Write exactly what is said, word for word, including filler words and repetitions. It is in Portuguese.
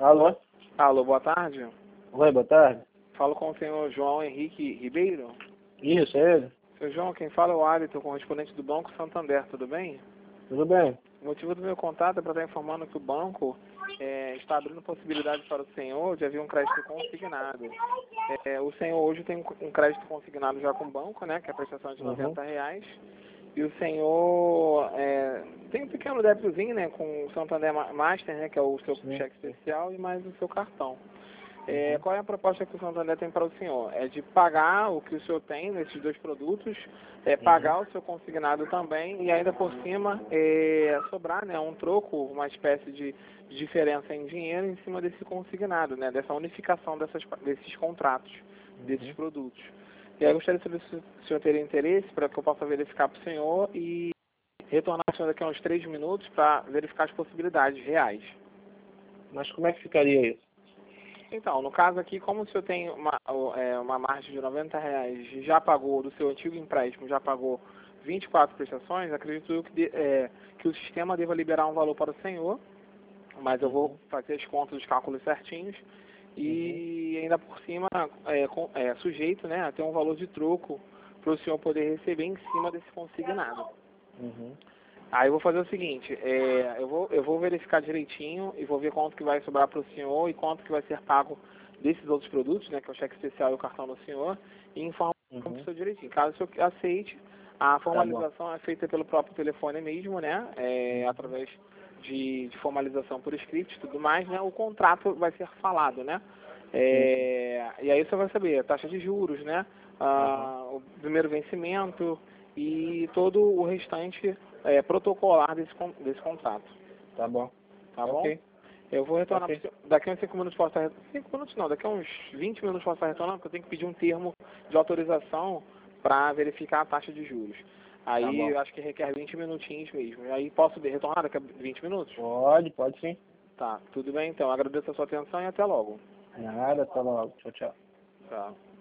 Alô? Alô, boa tarde. Oi, boa tarde. Falo com o senhor João Henrique Ribeiro. Isso, é ele? Senhor João, quem fala é o Alisson, correspondente do Banco Santander, tudo bem? Tudo bem? O motivo do meu contato é para estar informando que o banco é, está abrindo possibilidade para o senhor de haver um crédito consignado. É, o senhor hoje tem um crédito consignado já com o banco, né, que é a prestação de Uhum. noventa reais. E o senhor é, tem um pequeno débitozinho, né, com o Santander Master, né, que é o seu Sim, cheque sim. especial, e mais o seu cartão. É, Uhum. qual é a proposta que o Santander tem para o senhor? É de pagar o que o senhor tem nesses dois produtos, é, pagar o seu consignado também e ainda por cima é, sobrar, né, um troco, uma espécie de diferença em dinheiro em cima desse consignado, né, dessa unificação dessas, desses contratos, desses Uhum. produtos. E aí eu gostaria de saber se o senhor teria interesse para que eu possa verificar para o senhor e retornar ao senhor daqui a uns três minutos para verificar as possibilidades reais. Mas como é que ficaria isso? Então, no caso aqui, como o senhor tem uma, é, uma margem de noventa reais e já pagou do seu antigo empréstimo, já pagou vinte e quatro prestações, acredito eu que, de, é, que o sistema deva liberar um valor para o senhor, mas eu vou Uhum. fazer as contas, os cálculos certinhos, e Uhum. ainda por cima é, com, é, sujeito, né, a ter um valor de troco para o senhor poder receber em cima desse consignado. Uhum. Aí eu vou fazer o seguinte, é, eu, vou, eu vou verificar direitinho e vou ver quanto que vai sobrar para o senhor e quanto que vai ser pago desses outros produtos, né, que é o cheque especial e o cartão do senhor, e informo para o Uhum. senhor direitinho. Caso o senhor aceite, a Tá bom. formalização é feita pelo próprio telefone mesmo, né, é, Uhum. através de, de formalização por script e tudo mais, né, o contrato vai ser falado, né, Sim, sim. é, e aí você vai saber a taxa de juros, né, Uhum. a, o primeiro vencimento e todo o restante é, protocolar desse, con- desse contrato, Tá bom. tá bom? Ok. Eu vou retornar pro Ok. senhor- daqui a uns cinco minutos posso estar cinco minutos não, daqui a uns vinte minutos posso estar retornando, porque eu tenho que pedir um termo de autorização para verificar a taxa de juros. Tá Aí bom. eu acho que requer vinte minutinhos mesmo. Aí posso retornar daqui a vinte minutos? Pode, pode sim. Tá, tudo bem então. Agradeço a sua atenção e até logo. Nada, tá logo. Tchau, tchau. Tá.